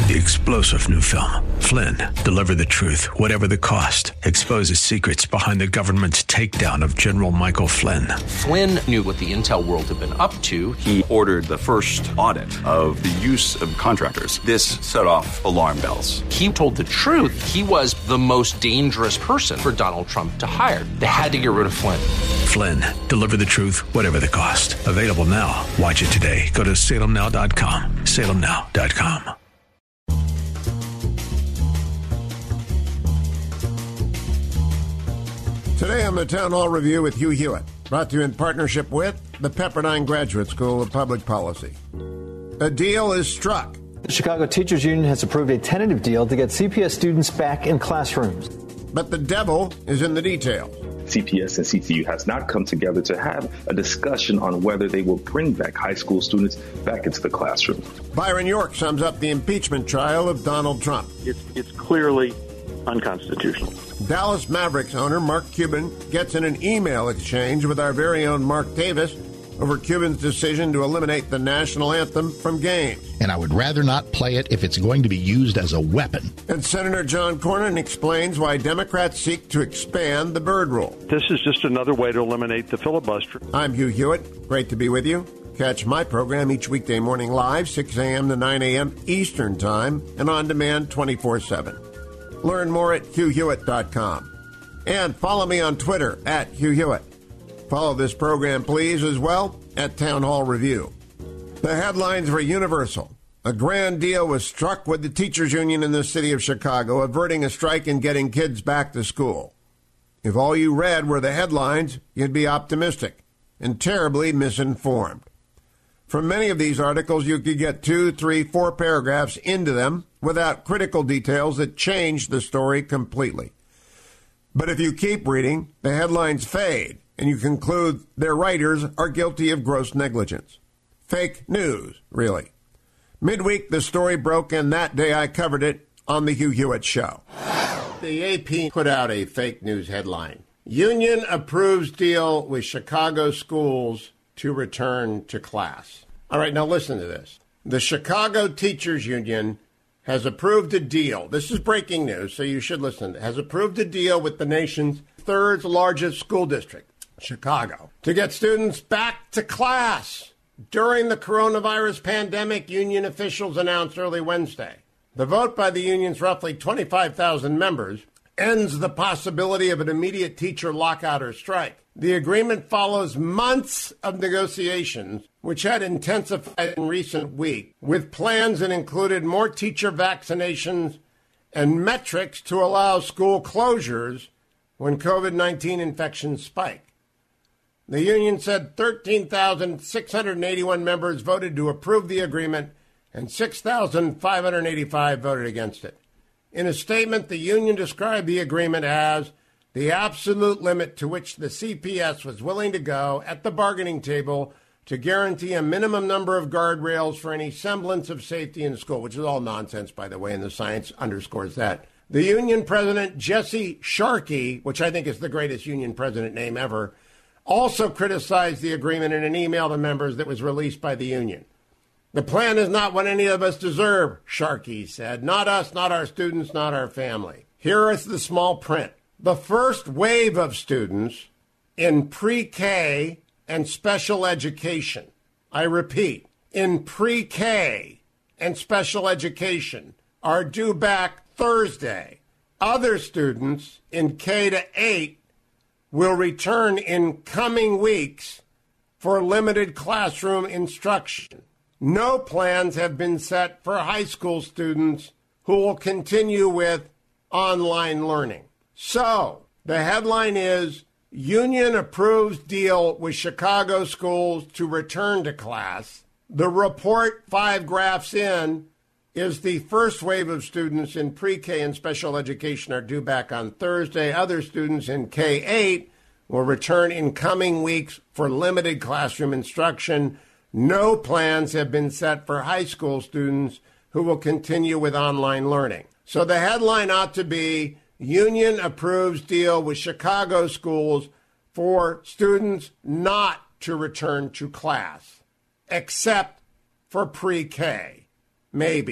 The explosive new film, Flynn, deliver the truth, whatever the cost, exposes secrets behind the government's takedown of General Michael Flynn. Flynn knew what the intel world had been up to. He ordered the first audit of the use of contractors. This set off alarm bells. He told the truth. He was the most dangerous person for Donald Trump to hire. They had to get rid of Flynn. Flynn, deliver the truth, whatever the cost. Available now. Watch it today. Go to salemnow.com. salemnow.com. Today on the Town Hall Review with Hugh Hewitt, brought to you in partnership with the Pepperdine Graduate School of Public Policy. A deal is struck. The Chicago Teachers Union has approved a tentative deal to get CPS students back in classrooms. But the devil is in the details. CPS and CTU has not come together to have a discussion on whether they will bring back high school students back into the classroom. Byron York sums up the impeachment trial of Donald Trump. It's clearly unconstitutional. Dallas Mavericks owner Mark Cuban gets in an email exchange with our very own Mark Davis over Cuban's decision to eliminate the national anthem from games. And I would rather not play it if it's going to be used as a weapon. And Senator John Cornyn explains why Democrats seek to expand the Byrd Rule. This is just another way to eliminate the filibuster. I'm Hugh Hewitt. Great to be with you. Catch my program each weekday morning live, 6 a.m. to 9 a.m. Eastern Time, and on demand 24/7. Learn more at HughHewitt.com. And follow me on Twitter at Hugh Hewitt. Follow this program, please, as well, at Town Hall Review. The headlines were universal. A grand deal was struck with the teachers union in the city of Chicago, averting a strike and getting kids back to school. If all you read were the headlines, you'd be optimistic and terribly misinformed. From many of these articles, you could get 2, 3, 4 paragraphs into them without critical details that change the story completely. But if you keep reading, the headlines fade, and you conclude their writers are guilty of gross negligence. Fake news, really. Midweek, the story broke, and that day I covered it on the Hugh Hewitt Show. The AP put out a fake news headline. Union approves deal with Chicago schools to return to class. All right, now listen to this. The Chicago Teachers Union has approved a deal. This is breaking news, so you should listen. Has approved a deal with the nation's third largest school district, Chicago, to get students back to class. During the coronavirus pandemic, union officials announced early Wednesday. The vote by the union's roughly 25,000 members ends the possibility of an immediate teacher lockout or strike. The agreement follows months of negotiations, which had intensified in recent weeks, with plans that included more teacher vaccinations and metrics to allow school closures when COVID-19 infections spike. The union said 13,681 members voted to approve the agreement and 6,585 voted against it. In a statement, the union described the agreement as the absolute limit to which the CPS was willing to go at the bargaining table to guarantee a minimum number of guardrails for any semblance of safety in school, which is all nonsense, by the way, and the science underscores that. The union president, Jesse Sharkey, which I think is the greatest union president name ever, also criticized the agreement in an email to members that was released by the union. The plan is not what any of us deserve, Sharkey said. Not us, not our students, not our family. Here is the small print. The first wave of students in pre-K and special education, I repeat, in pre-K and special education, are due back Thursday. Other students in K to 8 will return in coming weeks for limited classroom instruction. No plans have been set for high school students who will continue with online learning. So, the headline is, Union approves deal with Chicago schools to return to class. The report, 5 graphs in, is the first wave of students in pre-K and special education are due back on Thursday. Other students in K-8 will return in coming weeks for limited classroom instruction. No plans have been set for high school students who will continue with online learning. So the headline ought to be, Union approves deal with Chicago schools for students not to return to class, except for pre-K, maybe,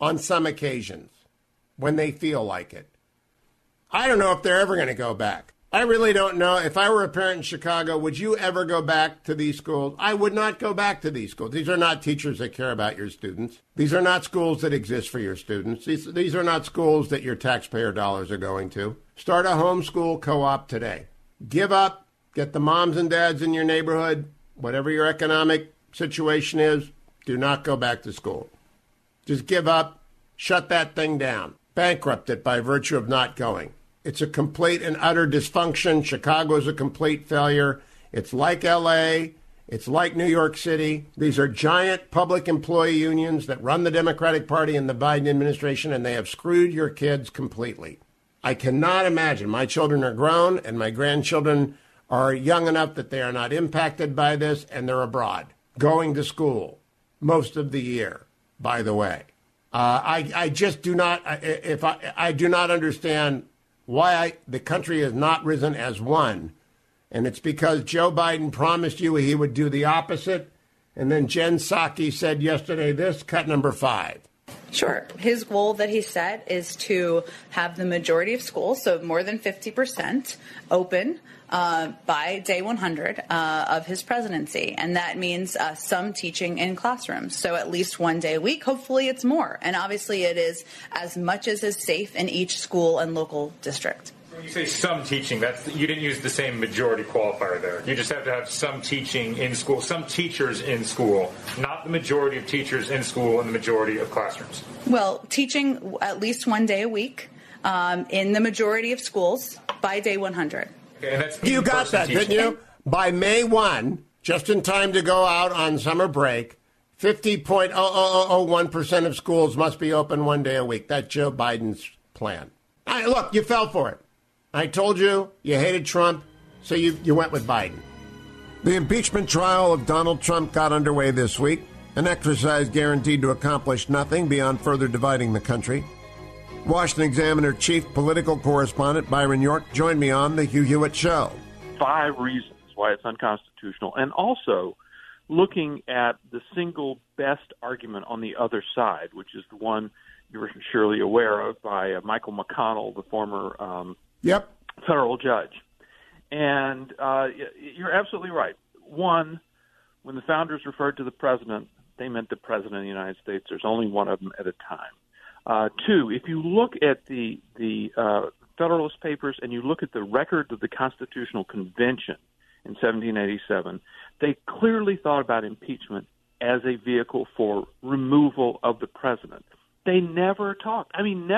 on some occasions when they feel like it. I don't know if they're ever going to go back. I really don't know. If I were a parent in Chicago, would you ever go back to these schools? I would not go back to these schools. These are not teachers that care about your students. These are not schools that exist for your students. These are not schools that your taxpayer dollars are going to. Start a homeschool co-op today. Give up. Get the moms and dads in your neighborhood. Whatever your economic situation is, do not go back to school. Just give up. Shut that thing down. Bankrupt it by virtue of not going. It's a complete and utter dysfunction. Chicago is a complete failure. It's like L.A. It's like New York City. These are giant public employee unions that run the Democratic Party and the Biden administration, and they have screwed your kids completely. I cannot imagine. My children are grown, and my grandchildren are young enough that they are not impacted by this, and they're abroad, going to school most of the year, by the way. I just do not, I do not understand why the country has not risen as one. And it's because Joe Biden promised you he would do the opposite. And then Jen Psaki said yesterday this, cut number 5. Sure. His goal that he set is to have the majority of schools, so more than 50%, open by day 100 of his presidency. And that means some teaching in classrooms. So at least one day a week. Hopefully it's more. And obviously it is as much as is safe in each school and local district. When you say some teaching, you didn't use the same majority qualifier there. You just have to have some teaching in school, some teachers in school, not the majority of teachers in school and the majority of classrooms. Well, teaching at least one day a week in the majority of schools by day 100. Okay, and that's you got that, teaching. Didn't you? By May 1, just in time to go out on summer break, 50.0001% of schools must be open one day a week. That's Joe Biden's plan. Look, you fell for it. I told you hated Trump, so you went with Biden. The impeachment trial of Donald Trump got underway this week, an exercise guaranteed to accomplish nothing beyond further dividing the country. Washington Examiner chief political correspondent Byron York joined me on the Hugh Hewitt Show. 5 reasons why it's unconstitutional, and also looking at the single best argument on the other side, which is the one you're surely aware of by Michael McConnell, the former federal judge. And you're absolutely right. One, when the founders referred to the president, they meant the president of the United States. There's only one of them at a time. 2, if you look at the Federalist Papers and you look at the record of the Constitutional Convention in 1787, they clearly thought about impeachment as a vehicle for removal of the president. They never talked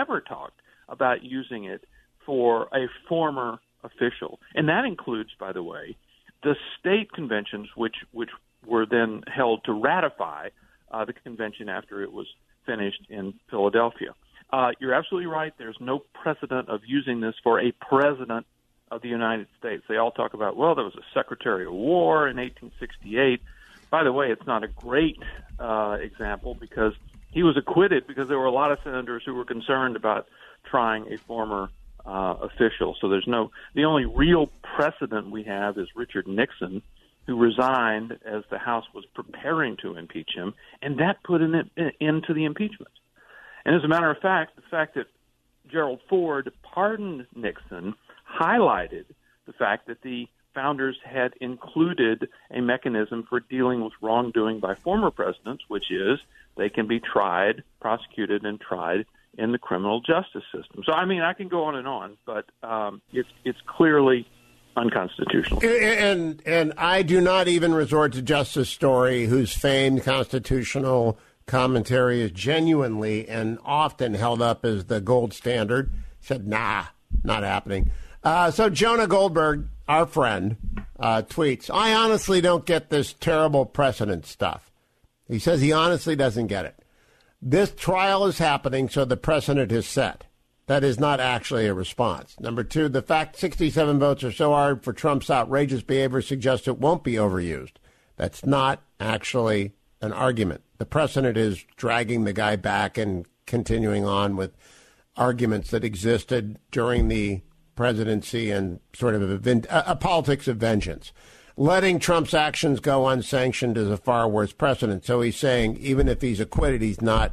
about using it for a former official. And that includes, by the way, the state conventions, which were then held to ratify the convention after it was finished in Philadelphia. You're absolutely right. There's no precedent of using this for a president of the United States. They all talk about, well, there was a Secretary of War in 1868. By the way, it's not a great example because he was acquitted because there were a lot of senators who were concerned about trying a former official. So the only real precedent we have is Richard Nixon, who resigned as the House was preparing to impeach him, and that put an end to the impeachment. And as a matter of fact, the fact that Gerald Ford pardoned Nixon highlighted the fact that the founders had included a mechanism for dealing with wrongdoing by former presidents, which is they can be prosecuted and tried in the criminal justice system. So, I mean, I can go on, but it's clearly unconstitutional. And I do not even resort to Justice Story, whose famed constitutional commentary is genuinely and often held up as the gold standard. Said, nah, not happening. So Jonah Goldberg, our friend, tweets, I honestly don't get this terrible precedent stuff. He says he honestly doesn't get it. This trial is happening, so the precedent is set. That is not actually a response. Number 2, the fact 67 votes are so hard for Trump's outrageous behavior suggests it won't be overused. That's not actually an argument. The precedent is dragging the guy back and continuing on with arguments that existed during the presidency and sort of a politics of vengeance. Letting Trump's actions go unsanctioned is a far worse precedent. So he's saying even if he's acquitted, he's not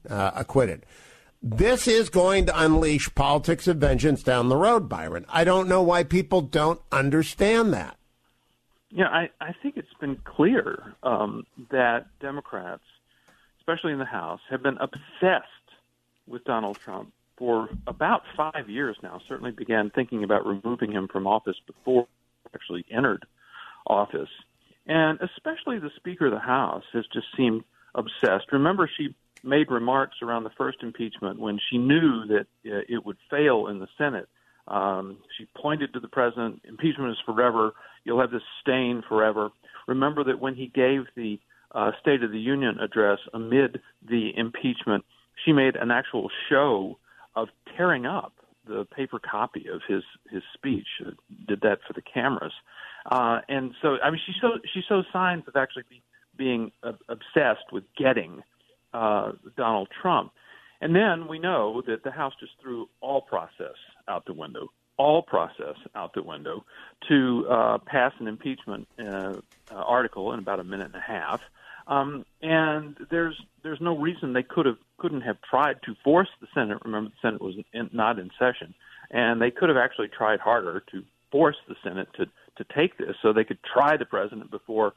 acquitted. This is going to unleash politics of vengeance down the road, Byron. I don't know why people don't understand that. Yeah, I think it's been clear that Democrats, especially in the House, have been obsessed with Donald Trump for about 5 years now. Certainly began thinking about removing him from office before he actually entered office. And especially the Speaker of the House has just seemed obsessed. Remember, she made remarks around the first impeachment when she knew that it would fail in the Senate. She pointed to the president, impeachment is forever, you'll have this stain forever. Remember that when he gave the State of the Union address amid the impeachment, she made an actual show of tearing up the paper copy of his speech, did that for the cameras. And so, I mean, she shows signs of actually being obsessed with getting Donald Trump. And then we know that the House just threw all process out the window to pass an impeachment article in about a minute and a half. And there's no reason they couldn't have tried to force the Senate. Remember, the Senate was not in session, and they could have actually tried harder to force the Senate to take this, so they could try the president before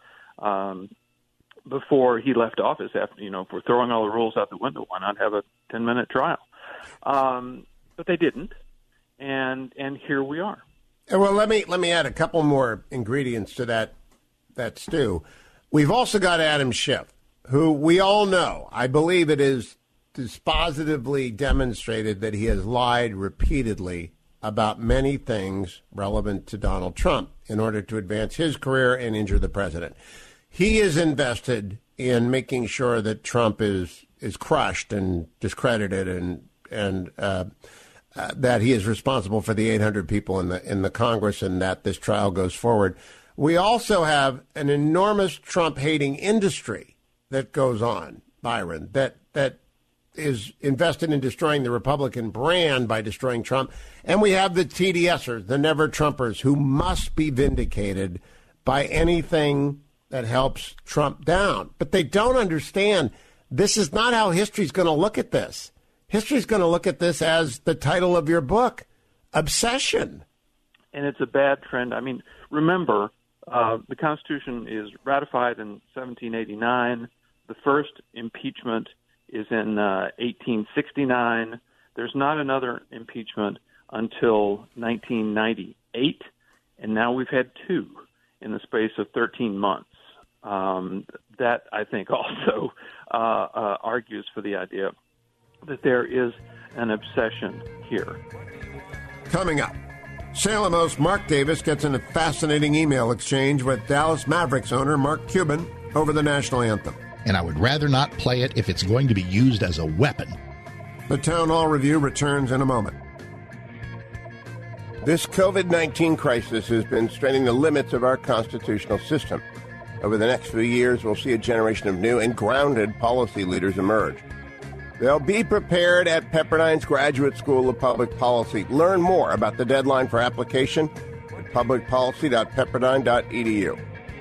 he left office. After, if we're throwing all the rules out the window, why not have a 10-minute trial? But they didn't, and here we are. Well, let me add a couple more ingredients to that stew. We've also got Adam Schiff, who we all know. I believe it is dispositively demonstrated that he has lied repeatedly about many things relevant to Donald Trump in order to advance his career and injure the president. He is invested in making sure that Trump is crushed and discredited, and that he is responsible for the 800 people in the Congress, and that this trial goes forward. We also have an enormous Trump-hating industry that goes on, Byron, that is invested in destroying the Republican brand by destroying Trump. And we have the TDSers, the never-Trumpers, who must be vindicated by anything that helps Trump down. But they don't understand this is not how history's going to look at this. History's going to look at this as the title of your book, obsession. And it's a bad trend. I mean, remember, the Constitution is ratified in 1789. The first impeachment is in 1869. There's not another impeachment until 1998, and now we've had two in the space of 13 months. That, I think, also argues for the idea that there is an obsession here. Coming up, Salem host Mark Davis gets in a fascinating email exchange with Dallas Mavericks owner Mark Cuban over the national anthem. And I would rather not play it if it's going to be used as a weapon. The Town Hall Review returns in a moment. This COVID-19 crisis has been straining the limits of our constitutional system. Over the next few years, we'll see a generation of new and grounded policy leaders emerge. They'll be prepared at Pepperdine's Graduate School of Public Policy. Learn more about the deadline for application at publicpolicy.pepperdine.edu.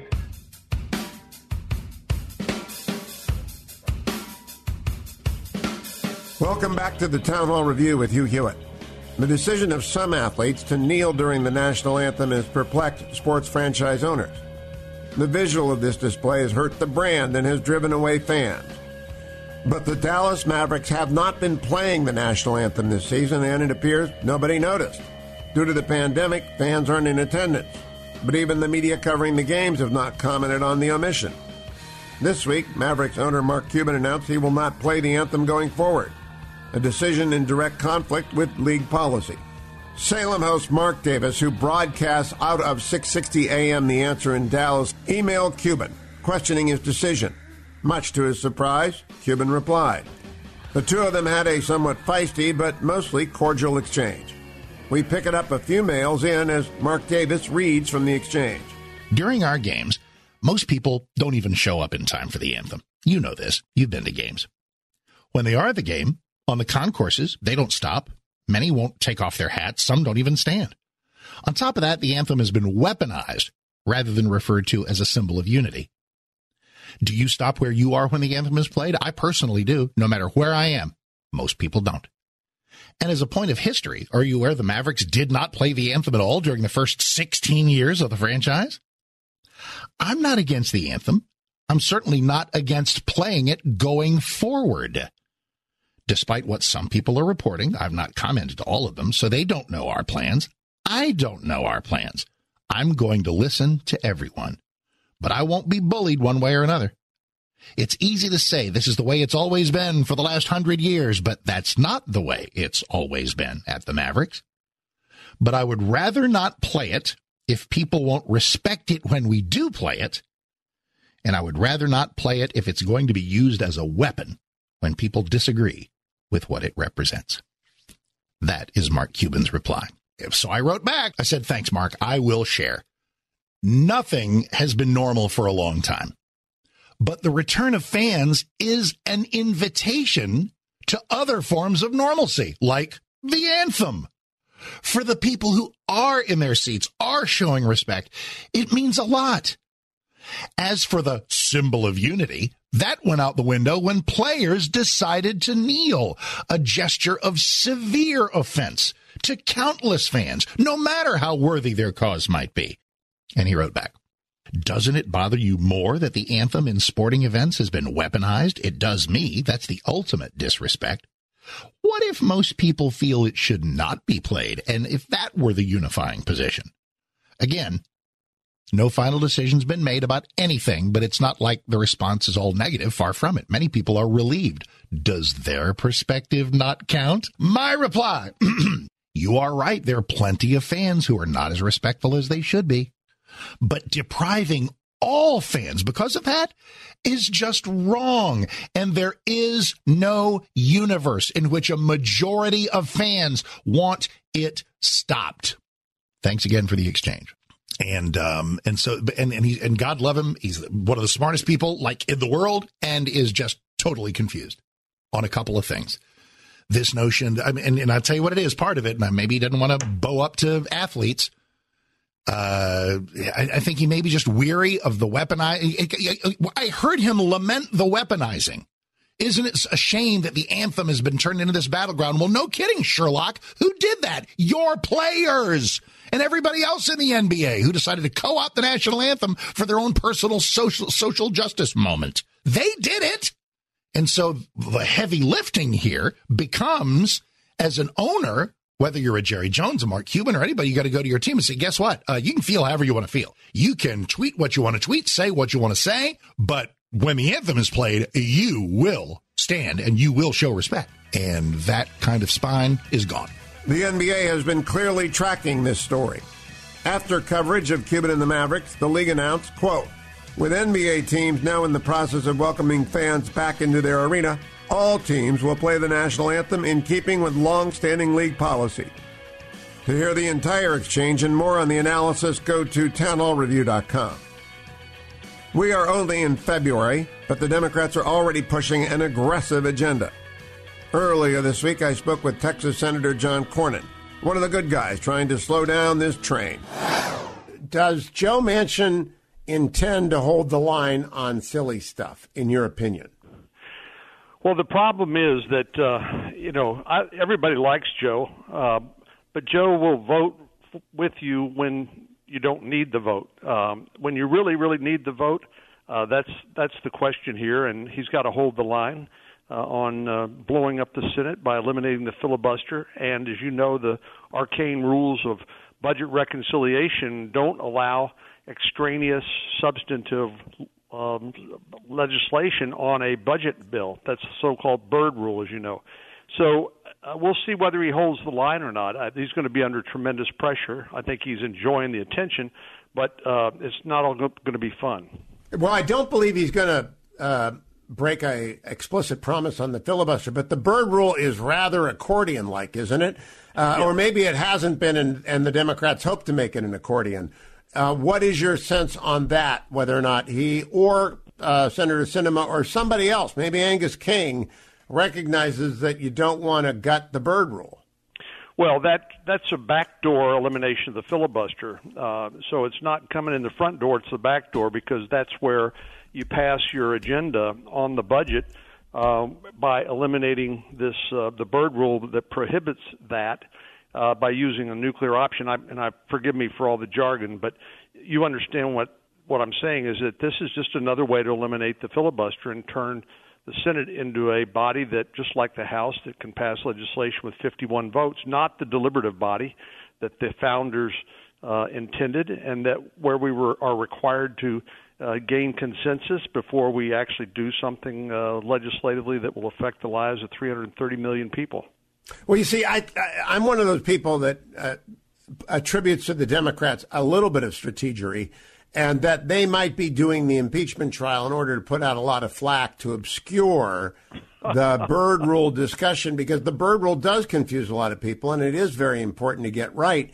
Welcome back to the Town Hall Review with Hugh Hewitt. The decision of some athletes to kneel during the national anthem has perplexed sports franchise owners. The visual of this display has hurt the brand and has driven away fans. But the Dallas Mavericks have not been playing the national anthem this season, and it appears nobody noticed. Due to the pandemic, fans aren't in attendance. But even the media covering the games have not commented on the omission. This week, Mavericks owner Mark Cuban announced he will not play the anthem going forward, a decision in direct conflict with league policy. Salem host Mark Davis, who broadcasts out of 660 AM The Answer in Dallas, emailed Cuban, questioning his decision. Much to his surprise, Cuban replied. The two of them had a somewhat feisty but mostly cordial exchange. We pick it up a few mails in as Mark Davis reads from the exchange. During our games, most people don't even show up in time for the anthem. You know this. You've been to games. When they are at the game, on the concourses, they don't stop. Many won't take off their hats. Some don't even stand. On top of that, the anthem has been weaponized rather than referred to as a symbol of unity. Do you stop where you are when the anthem is played? I personally do, no matter where I am. Most people don't. And as a point of history, are you aware the Mavericks did not play the anthem at all during the first 16 years of the franchise? I'm not against the anthem. I'm certainly not against playing it going forward. Despite what some people are reporting, I've not commented to all of them, so they don't know our plans. I don't know our plans. I'm going to listen to everyone, but I won't be bullied one way or another. It's easy to say this is the way it's always been for the last 100 years, but that's not the way it's always been at the Mavericks. But I would rather not play it if people won't respect it when we do play it, and I would rather not play it if it's going to be used as a weapon when people disagree with what it represents. That is Mark Cuban's reply. So I wrote back. I said, thanks, Mark. I will share. Nothing has been normal for a long time. But the return of fans is an invitation to other forms of normalcy, like the anthem. For the people who are in their seats, are showing respect, it means a lot. As for the symbol of unity, that went out the window when players decided to kneel, a gesture of severe offense to countless fans, no matter how worthy their cause might be. And he wrote back, doesn't it bother you more that the anthem in sporting events has been weaponized? It does me. That's the ultimate disrespect. What if most people feel it should not be played, and if that were the unifying position? Again, no final decision's been made about anything, but it's not like the response is all negative. Far from it. Many people are relieved. Does their perspective not count? My reply, you are right. There are plenty of fans who are not as respectful as they should be. But depriving all fans because of that is just wrong. And there is no universe in which a majority of fans want it stopped. Thanks again for the exchange. And God love him. He's one of the smartest people like in the world and is just totally confused on a couple of things. This notion, and I'll tell you what it is, part of it, and maybe he doesn't want to bow up to athletes. I think he may be just weary of the weaponizing. I heard him lament the weaponizing. Isn't it a shame that the anthem has been turned into this battleground? Well, no kidding, Sherlock. Who did that? Your players and everybody else in the NBA who decided to co-opt the national anthem for their own personal social justice moment. They did it. And so the heavy lifting here becomes, as an owner, whether you're a Jerry Jones, a Mark Cuban, or anybody, you got to go to your team and say, guess what? You can feel however you want to feel. You can tweet what you want to tweet, say what you want to say, but when the anthem is played, you will stand and you will show respect. And that kind of spine is gone. The NBA has been clearly tracking this story. After coverage of Cuban and the Mavericks, the league announced, quote, with NBA teams now in the process of welcoming fans back into their arena, all teams will play the national anthem in keeping with long-standing league policy. To hear the entire exchange and more on the analysis, go to townhallreview.com. We are only in February, but the Democrats are already pushing an aggressive agenda. Earlier this week, I spoke with Texas Senator John Cornyn, one of the good guys trying to slow down this train. Does Joe Manchin intend to hold the line on silly stuff, in your opinion? Well, the problem is that, everybody likes Joe, but Joe will vote with you when you don't need the vote. When you really, really need the vote, that's the question here, and he's got to hold the line on blowing up the Senate by eliminating the filibuster. And as you know, the arcane rules of budget reconciliation don't allow extraneous substantive legislation on a budget bill. That's the so-called Byrd rule, as you know. So we'll see whether he holds the line or not. He's going to be under tremendous pressure. I think he's enjoying the attention, but it's not all going to be fun. Well, I don't believe he's going to break a explicit promise on the filibuster, but the Byrd rule is rather accordion-like, isn't it? Or maybe it hasn't been, and the Democrats hope to make it an accordion. What is your sense on that, whether or not he or Senator Sinema or somebody else, maybe Angus King, recognizes that you don't want to gut the Byrd rule? Well, that's a backdoor elimination of the filibuster. So it's not coming in the front door, it's the back door, because that's where you pass your agenda on the budget by eliminating this the Byrd rule that prohibits that by using a nuclear option. And forgive me for all the jargon, but you understand what I'm saying is that this is just another way to eliminate the filibuster and turn the Senate into a body that, just like the House, that can pass legislation with 51 votes, not the deliberative body that the founders intended, and that where we are required to gain consensus before we actually do something legislatively that will affect the lives of 330 million people. Well, you see, I'm one of those people that attributes to the Democrats a little bit of strategery, and that they might be doing the impeachment trial in order to put out a lot of flack to obscure the Byrd rule discussion, because the Byrd rule does confuse a lot of people, and it is very important to get right.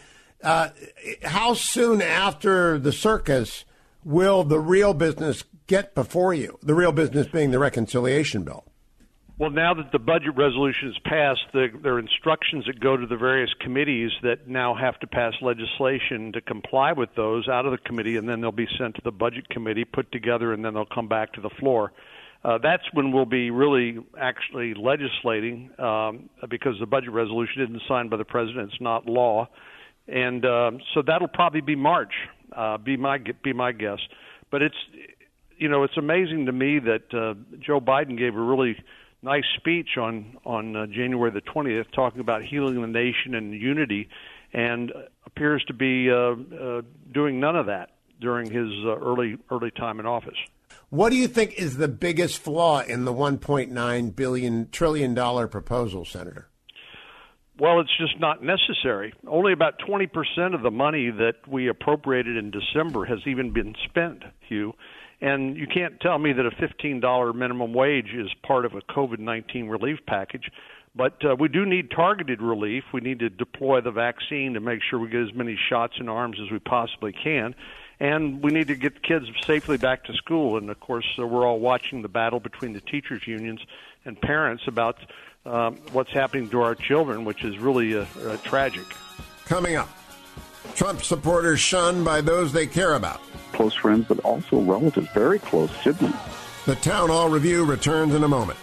How soon after the circus will the real business get before you, the real business being the reconciliation bill? Well, now that the budget resolution is passed, there are instructions that go to the various committees that now have to pass legislation to comply with those out of the committee, and then they'll be sent to the budget committee, put together, and then they'll come back to the floor. That's when we'll be really actually legislating, because the budget resolution isn't signed by the president. It's not law. And so that'll probably be March, be my guess. But it's amazing to me that Joe Biden gave a really nice speech on January the 20th, talking about healing the nation and unity, and appears to be doing none of that during his early time in office. What do you think is the biggest flaw in the $1.9 trillion proposal, Senator? Well, it's just not necessary. Only about 20% of the money that we appropriated in December has even been spent, Hugh. And you can't tell me that a $15 minimum wage is part of a COVID-19 relief package. But we do need targeted relief. We need to deploy the vaccine to make sure we get as many shots in arms as we possibly can. And we need to get kids safely back to school. And, of course, we're all watching the battle between the teachers' unions and parents about what's happening to our children, which is really tragic. Coming up, Trump supporters shunned by those they care about. Close friends, but also relatives, very close siblings. The Town Hall Review returns in a moment.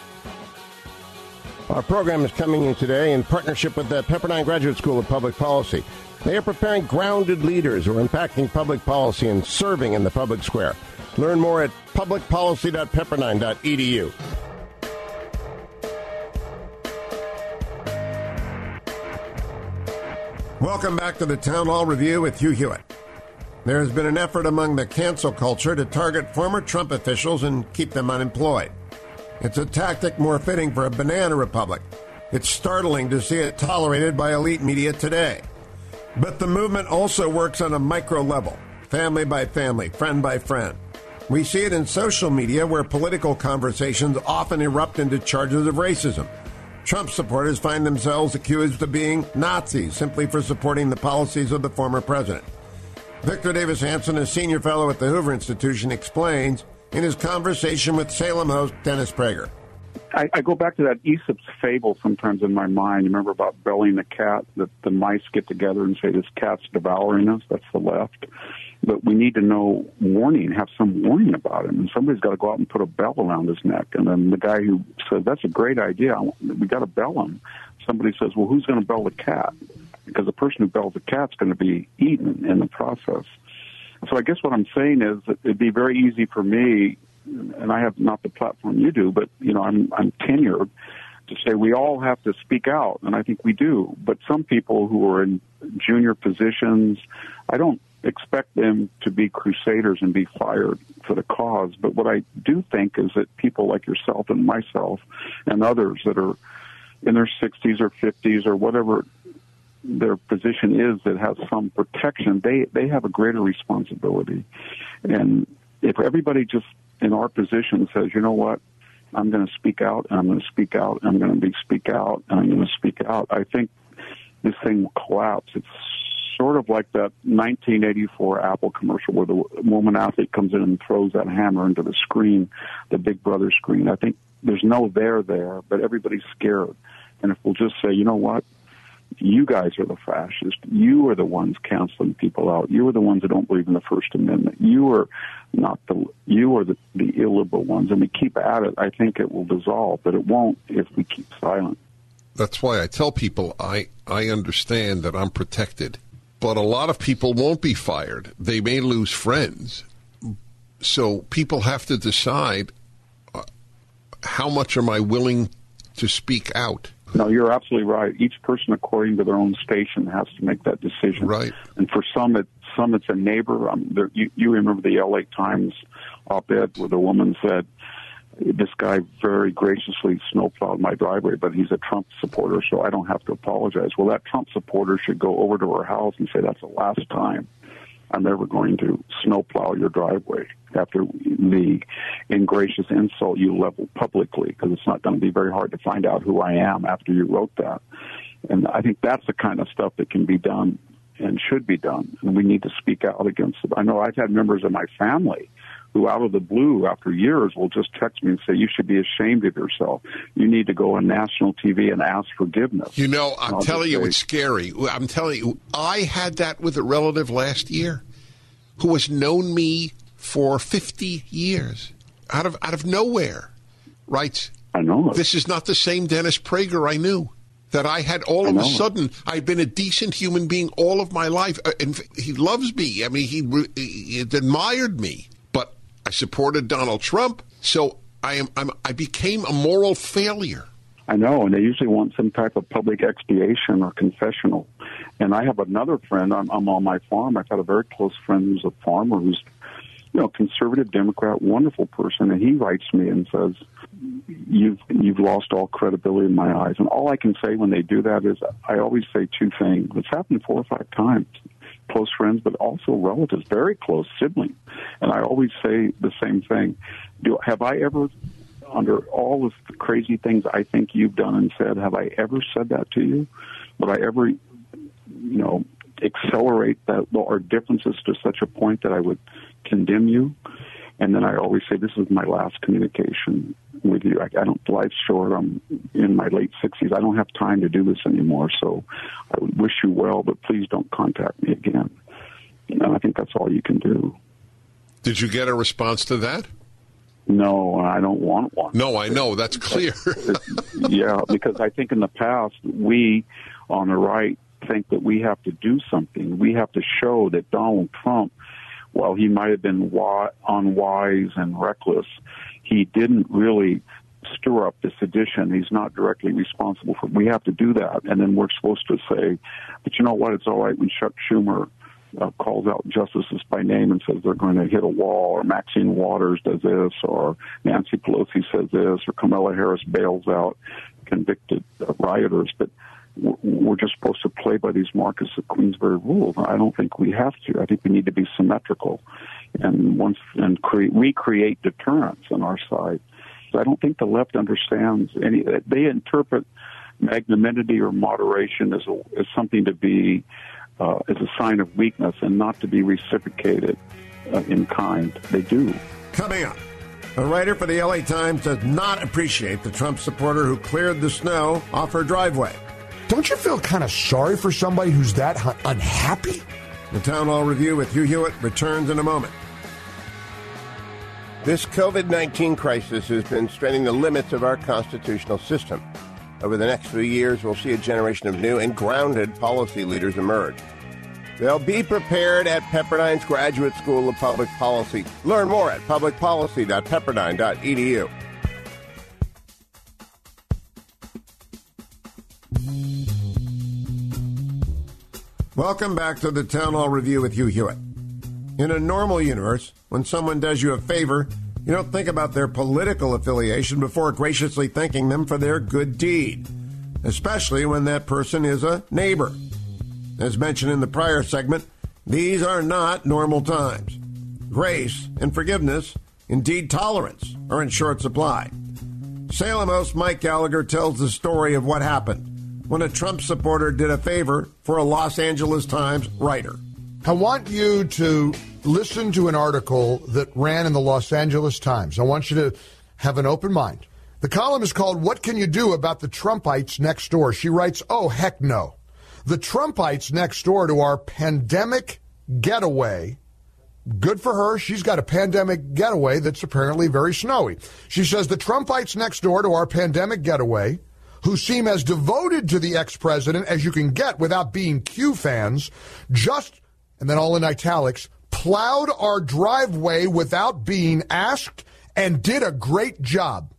Our program is coming in today in partnership with the Pepperdine Graduate School of Public Policy. They are preparing grounded leaders who are impacting public policy and serving in the public square. Learn more at publicpolicy.pepperdine.edu. Welcome back to the Town Hall Review with Hugh Hewitt. There has been an effort among the cancel culture to target former Trump officials and keep them unemployed. It's a tactic more fitting for a banana republic. It's startling to see it tolerated by elite media today. But the movement also works on a micro level, family by family, friend by friend. We see it in social media where political conversations often erupt into charges of racism. Trump supporters find themselves accused of being Nazis simply for supporting the policies of the former president. Victor Davis Hanson, a senior fellow at the Hoover Institution, explains in his conversation with Salem host Dennis Prager. I go back to that Aesop's fable sometimes in my mind. You remember about belling the cat, that the mice get together and say, this cat's devouring us. That's the left. But we need to know warning, have some warning about him. And somebody's got to go out and put a bell around his neck. And then the guy who said, that's a great idea, we got to bell him. Somebody says, well, who's going to bell the cat? Because the person who bells the cat's going to be eaten in the process. So I guess what I'm saying is that it'd be very easy for me, and I have not the platform you do, but, I'm tenured, to say we all have to speak out, and I think we do. But some people who are in junior positions, I don't expect them to be crusaders and be fired for the cause. But what I do think is that people like yourself and myself and others that are in their 60s or 50s or whatever their position is that has some protection, they have a greater responsibility. And if everybody just in our position says, you know what, I'm going to speak out, and I'm going to speak out, and I'm going to speak out, and I'm going to speak out, I think this thing will collapse. It's sort of like that 1984 Apple commercial where the woman athlete comes in and throws that hammer into the screen, the Big Brother screen. I think there's no there, but everybody's scared. And if we'll just say, you know what, you guys are the fascists. You are the ones canceling people out. You are the ones that don't believe in the First Amendment. You are the illiberal ones. And we keep at it. I think it will dissolve, but it won't if we keep silent. That's why I tell people I understand that I'm protected. But a lot of people won't be fired. They may lose friends. So people have to decide how much am I willing to speak out. No, you're absolutely right. Each person, according to their own station, has to make that decision. Right. And for some it's a neighbor. You remember the L.A. Times op-ed where the woman said, this guy very graciously snowplowed my driveway, but he's a Trump supporter, so I don't have to apologize. Well, that Trump supporter should go over to her house and say, that's the last time I'm ever going to snowplow your driveway after the ingracious insult you leveled publicly, because it's not going to be very hard to find out who I am after you wrote that. And I think that's the kind of stuff that can be done and should be done, and we need to speak out against it. I know I've had members of my family who out of the blue after years will just text me and say, you should be ashamed of yourself. You need to go on national TV and ask forgiveness. You know, I'm telling you, it's scary. I'm telling you, I had that with a relative last year who has known me for 50 years out of nowhere, writes, I know. This is not the same Dennis Prager I knew. That I had all of a sudden, I've been a decent human being all of my life. And he loves me. I mean, he admired me. But I supported Donald Trump, so I became a moral failure. I know, and they usually want some type of public expiation or confessional. And I have another friend. I'm on my farm. I've had a very close friend who's a farmer who's, conservative Democrat, wonderful person, and he writes me and says, You've lost all credibility in my eyes. And all I can say when they do that is I always say two things. It's happened 4 or 5 times. Close friends, but also relatives, very close siblings. And I always say the same thing. Have I ever, under all of the crazy things I think you've done and said, have I ever said that to you? Would I ever, accelerate our differences to such a point that I would condemn you? And then I always say, this is my last communication with you. I don't, life's short. I'm in my late 60s. I don't have time to do this anymore. So I would wish you well, but please don't contact me again. And I think that's all you can do. Did you get a response to that? No, I don't want one. No, I know. That's clear. Yeah, because I think in the past, we on the right think that we have to do something. We have to show that Donald Trump, while he might have been unwise and reckless, he didn't really stir up the sedition. He's not directly responsible for it. We have to do that. And then we're supposed to say, but you know what? It's all right when Chuck Schumer calls out justices by name and says they're going to hit a wall, or Maxine Waters does this, or Nancy Pelosi says this, or Kamala Harris bails out convicted rioters. But we're just supposed to play by these Marcus of Queensberry rules. I don't think we have to. I think we need to be symmetrical and recreate deterrence on our side. So I don't think the left understands any. They interpret magnanimity or moderation as something to be as a sign of weakness and not to be reciprocated in kind. They do. Coming up, a writer for the LA Times does not appreciate the Trump supporter who cleared the snow off her driveway. Don't you feel kind of sorry for somebody who's that unhappy? The Town Hall Review with Hugh Hewitt returns in a moment. This COVID-19 crisis has been straining the limits of our constitutional system. Over the next few years, we'll see a generation of new and grounded policy leaders emerge. They'll be prepared at Pepperdine's Graduate School of Public Policy. Learn more at publicpolicy.pepperdine.edu. Welcome back to the Town Hall Review with Hugh Hewitt. In a normal universe, when someone does you a favor, you don't think about their political affiliation before graciously thanking them for their good deed, especially when that person is a neighbor. As mentioned in the prior segment, these are not normal times. Grace and forgiveness, indeed tolerance, are in short supply. Salem host Mike Gallagher tells the story of what happened when a Trump supporter did a favor for a Los Angeles Times writer. I want you to listen to an article that ran in the Los Angeles Times. I want you to have an open mind. The column is called, "What Can You Do About the Trumpites Next Door?" She writes, "Oh, heck no. the Trumpites next door to our pandemic getaway. Good for her. She's got a pandemic getaway that's apparently very snowy. She says the Trumpites next door to our pandemic getaway, who seem as devoted to the ex-president as you can get without being Q fans, just, and then all in italics, plowed our driveway without being asked and did a great job.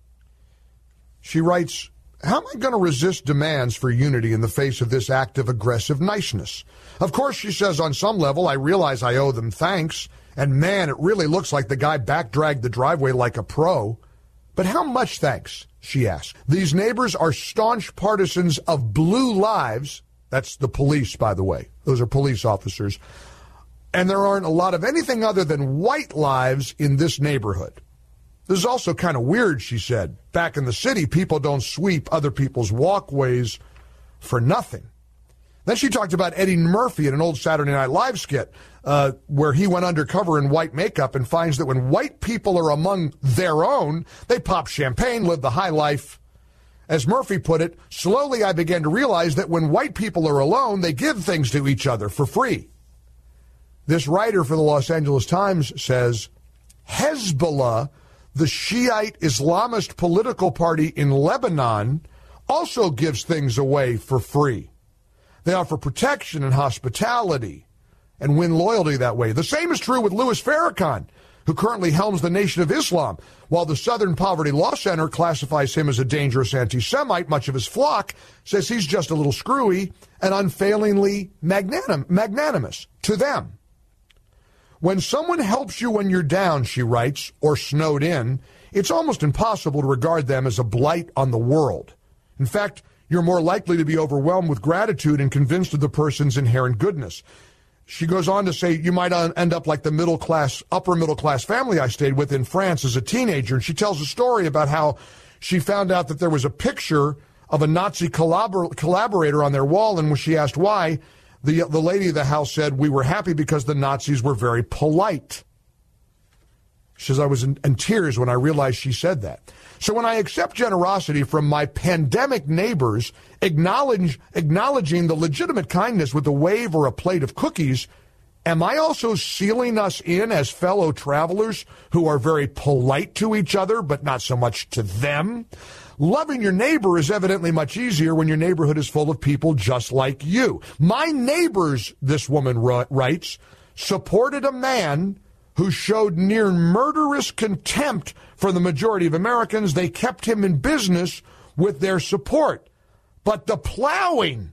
She writes, how am I going to resist demands for unity in the face of this act of aggressive niceness? Of course, she says, on some level, I realize I owe them thanks. And man, it really looks like the guy backdragged the driveway like a pro. But how much thanks, she asks. These neighbors are staunch partisans of blue lives. That's the police, by the way. Those are police officers. And there aren't a lot of anything other than white lives in this neighborhood. This is also kind of weird, she said. Back in the city, people don't sweep other people's walkways for nothing. Then she talked about Eddie Murphy in an old Saturday Night Live skit where he went undercover in white makeup and finds that when white people are among their own, they pop champagne, live the high life. As Murphy put it, slowly I began to realize that when white people are alone, they give things to each other for free. This writer for the Los Angeles Times says, Hezbollah, the Shiite Islamist political party in Lebanon, also gives things away for free. They offer protection and hospitality and win loyalty that way. The same is true with Louis Farrakhan, who currently helms the Nation of Islam. While the Southern Poverty Law Center classifies him as a dangerous anti-Semite, much of his flock says he's just a little screwy and unfailingly magnanimous to them. When someone helps you when you're down, she writes, or snowed in, it's almost impossible to regard them as a blight on the world. In fact, you're more likely to be overwhelmed with gratitude and convinced of the person's inherent goodness. She goes on to say you might end up like the upper middle class family I stayed with in France as a teenager. And she tells a story about how she found out that there was a picture of a Nazi collaborator on their wall, and when she asked why, the lady of the house said, we were happy because the Nazis were very polite. She says, I was in tears when I realized she said that. So when I accept generosity from my pandemic neighbors, acknowledging the legitimate kindness with a wave or a plate of cookies, am I also sealing us in as fellow travelers who are very polite to each other, but not so much to them? Loving your neighbor is evidently much easier when your neighborhood is full of people just like you. My neighbors, this woman writes, supported a man who showed near murderous contempt for the majority of Americans. They kept him in business with their support. But the plowing.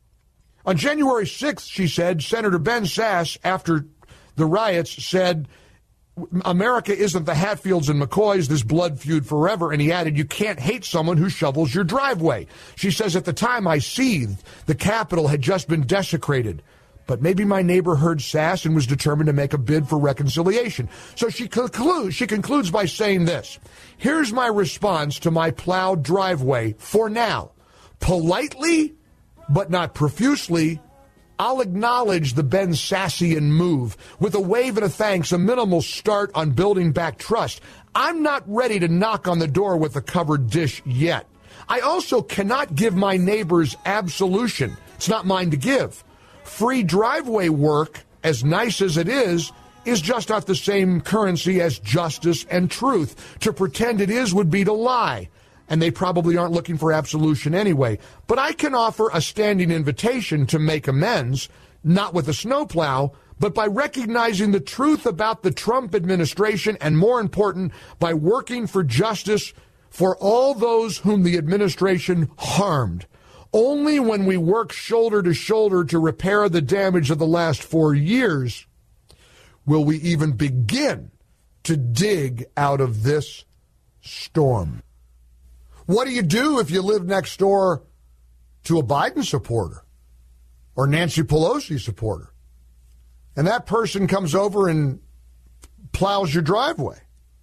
On January 6th, she said, Senator Ben Sasse, after the riots, said, America isn't the Hatfields and McCoys, this blood feud forever. And he added, you can't hate someone who shovels your driveway. She says, at the time I seethed. The Capitol had just been desecrated. But maybe my neighbor heard Sasse and was determined to make a bid for reconciliation. So she concludes by saying this. Here's my response to my plowed driveway for now. Politely, but not profusely, I'll acknowledge the Ben Sassian move with a wave and a thanks, a minimal start on building back trust. I'm not ready to knock on the door with a covered dish yet. I also cannot give my neighbors absolution. It's not mine to give. Free driveway work, as nice as it is just not the same currency as justice and truth. To pretend it is would be to lie. And they probably aren't looking for absolution anyway. But I can offer a standing invitation to make amends, not with a snowplow, but by recognizing the truth about the Trump administration, and more important, by working for justice for all those whom the administration harmed. Only when we work shoulder to shoulder to repair the damage of the last 4 years will we even begin to dig out of this storm. What do you do if you live next door to a Biden supporter or Nancy Pelosi supporter, and that person comes over and plows your driveway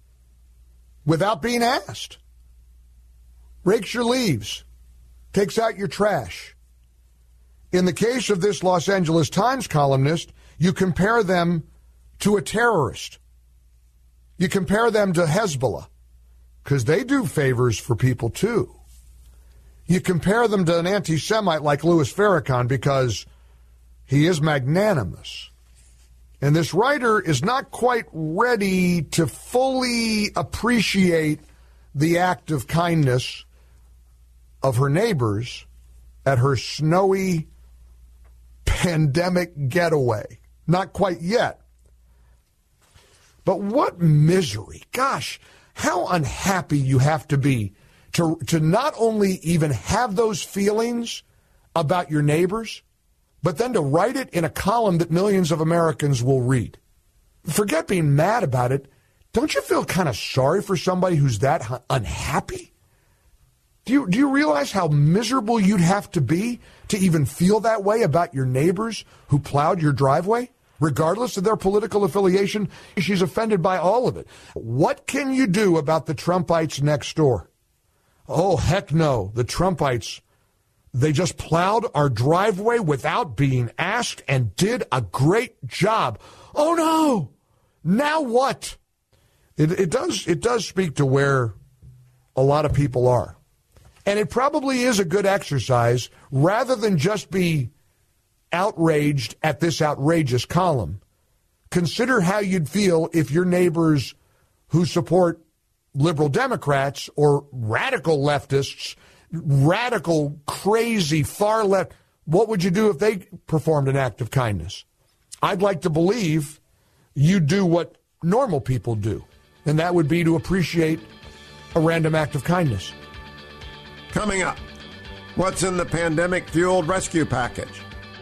without being asked, rakes your leaves, takes out your trash? In the case of this Los Angeles Times columnist, you compare them to a terrorist. You compare them to Hezbollah, because they do favors for people too. You compare them to an anti-Semite like Louis Farrakhan because he is magnanimous. And this writer is not quite ready to fully appreciate the act of kindness of her neighbors at her snowy pandemic getaway. Not quite yet. But what misery. Gosh, how unhappy you have to be to not only even have those feelings about your neighbors, but then to write it in a column that millions of Americans will read. Forget being mad about it. Don't you feel kind of sorry for somebody who's that unhappy? Do you realize how miserable you'd have to be to even feel that way about your neighbors who plowed your driveway? Regardless of their political affiliation, she's offended by all of it. What can you do about the Trumpites next door? Oh, heck no. The Trumpites, they just plowed our driveway without being asked and did a great job. Oh, no. Now what? It does speak to where a lot of people are. And it probably is a good exercise rather than just be outraged at this outrageous column. Consider how you'd feel if your neighbors who support liberal Democrats or radical leftists, radical, crazy, far left, what would you do if they performed an act of kindness? I'd like to believe you do what normal people do, and that would be to appreciate a random act of kindness. Coming up, what's in the pandemic-fueled rescue package?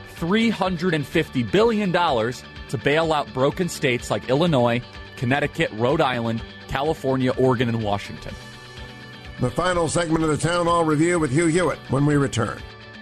$350 billion to bail out broken states like Illinois, Connecticut, Rhode Island, California, Oregon, and Washington. The final segment of the Town Hall Review with Hugh Hewitt when we return.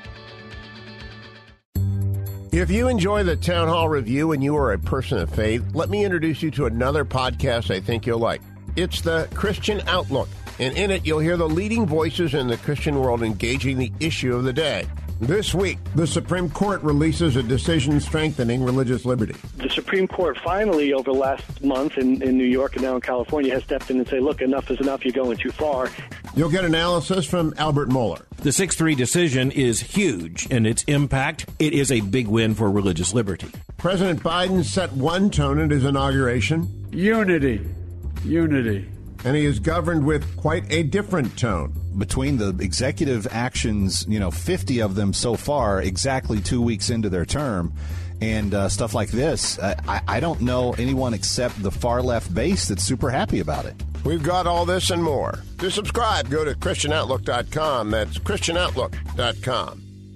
If you enjoy the Town Hall Review and you are a person of faith, let me introduce you to another podcast I think you'll like. It's the Christian Outlook, and in it you'll hear the leading voices in the Christian world engaging the issue of the day. This week, the Supreme Court releases a decision strengthening religious liberty. The Supreme Court finally, over the last month in New York and now in California, has stepped in and said, look, enough is enough, you're going too far. You'll get analysis from Albert Mohler. The 6-3 decision is huge in its impact. It is a big win for religious liberty. President Biden set one tone at his inauguration. Unity. Unity. And he is governed with quite a different tone. Between the executive actions, 50 of them so far, exactly 2 weeks into their term, and stuff like this, I don't know anyone except the far left base that's super happy about it. We've got all this and more. To subscribe, go to ChristianOutlook.com. That's ChristianOutlook.com.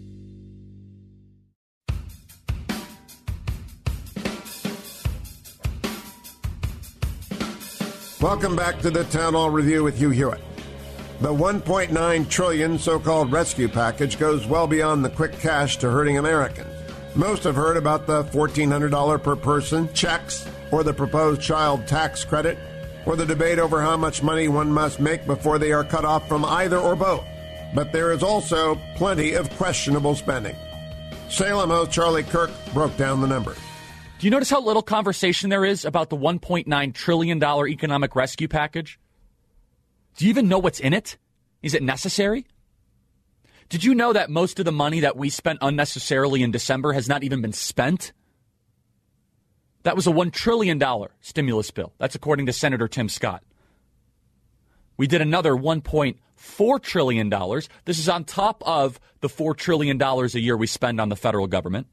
Welcome back to the Town Hall Review with Hugh Hewitt. The $1.9 trillion so-called rescue package goes well beyond the quick cash to hurting Americans. Most have heard about the $1,400 per person checks, or the proposed child tax credit, or the debate over how much money one must make before they are cut off from either or both. But there is also plenty of questionable spending. Salem host Charlie Kirk broke down the numbers. Do you notice how little conversation there is about the $1.9 trillion economic rescue package? Do you even know what's in it? Is it necessary? Did you know that most of the money that we spent unnecessarily in December has not even been spent? That was a $1 trillion stimulus bill. That's according to Senator Tim Scott. We did another $1.4 trillion. This is on top of the $4 trillion a year we spend on the federal government.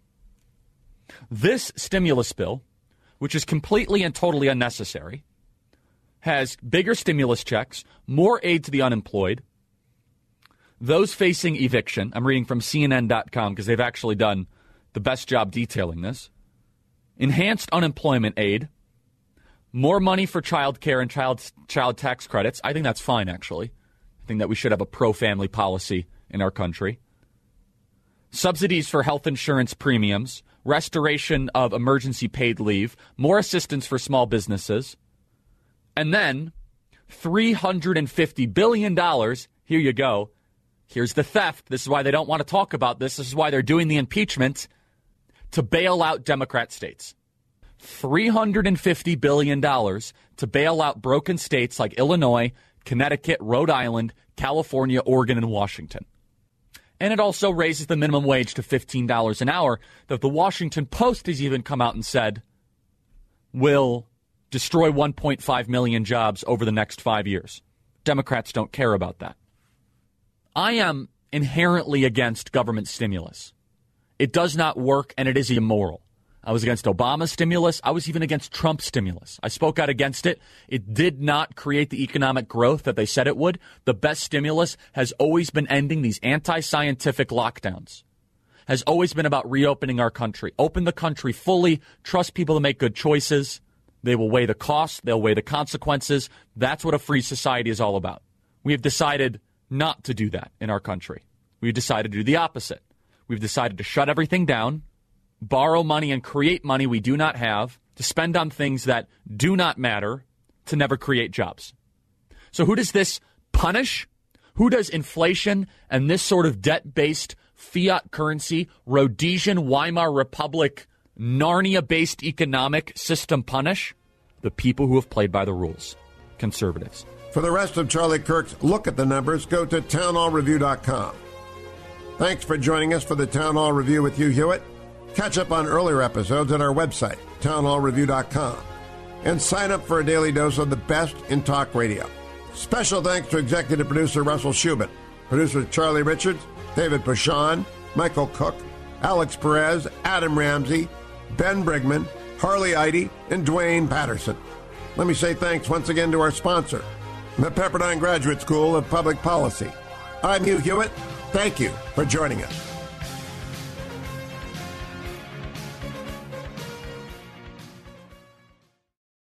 This stimulus bill, which is completely and totally unnecessary, has bigger stimulus checks, more aid to the unemployed, those facing eviction. I'm reading from CNN.com because they've actually done the best job detailing this. Enhanced unemployment aid, more money for child care and child tax credits. I think that's fine, actually. I think that we should have a pro-family policy in our country. Subsidies for health insurance premiums, restoration of emergency paid leave, more assistance for small businesses, and then $350 billion. Here you go. Here's the theft. This is why they don't want to talk about this. This is why they're doing the impeachment, to bail out Democrat states. $350 billion to bail out broken states like Illinois, Connecticut, Rhode Island, California, Oregon, and Washington. And it also raises the minimum wage to $15 an hour that the Washington Post has even come out and said will destroy 1.5 million jobs over the next 5 years. Democrats don't care about that. I am inherently against government stimulus. It does not work, and it is immoral. I was against Obama's stimulus. I was even against Trump's stimulus. I spoke out against it. It did not create the economic growth that they said it would. The best stimulus has always been ending these anti-scientific lockdowns, has always been about reopening our country. Open the country fully, trust people to make good choices. They will weigh the costs. They'll weigh the consequences. That's what a free society is all about. We have decided not to do that in our country. We've decided to do the opposite. We've decided to shut everything down, borrow money and create money we do not have, to spend on things that do not matter, to never create jobs. So who does this punish? Who does inflation and this sort of debt-based fiat currency, Rhodesian Weimar Republic, Narnia-based economic system punish? The people who have played by the rules, conservatives. For the rest of Charlie Kirk's Look at the Numbers, go to townhallreview.com. Thanks for joining us for the Town Hall Review with Hugh Hewitt. Catch up on earlier episodes at our website, townhallreview.com. And sign up for a daily dose of the best in talk radio. Special thanks to executive producer Russell Schubert, producers Charlie Richards, David Pashon, Michael Cook, Alex Perez, Adam Ramsey, Ben Brigman, Harley Eide, and Dwayne Patterson. Let me say thanks once again to our sponsor, the Pepperdine Graduate School of Public Policy. I'm Hugh Hewitt. Thank you for joining us.